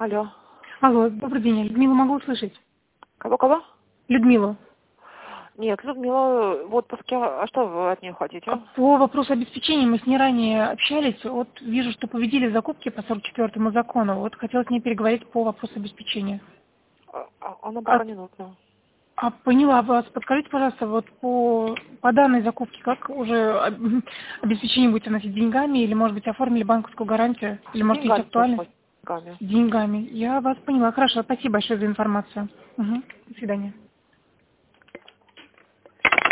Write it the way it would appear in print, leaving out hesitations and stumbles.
Алло. Алло, добрый день. Людмилу могу услышать? Кого? Людмилу. Нет, Людмила в отпуске. А что вы от нее хотите? По вопросу обеспечения мы с ней ранее общались. Вот вижу, что победили закупки по 44-му закону. Вот хотела с ней переговорить по вопросу обеспечения. Она А, пока не нужна. поняла вас. Подскажите, пожалуйста, вот по данной закупке, как уже обеспечение будете носить деньгами, или, может быть, оформили банковскую гарантию, или, С может, есть деньгами тоже актуальность? хоть. С деньгами. С деньгами. Я вас поняла. Хорошо, спасибо большое за информацию. Угу. До свидания.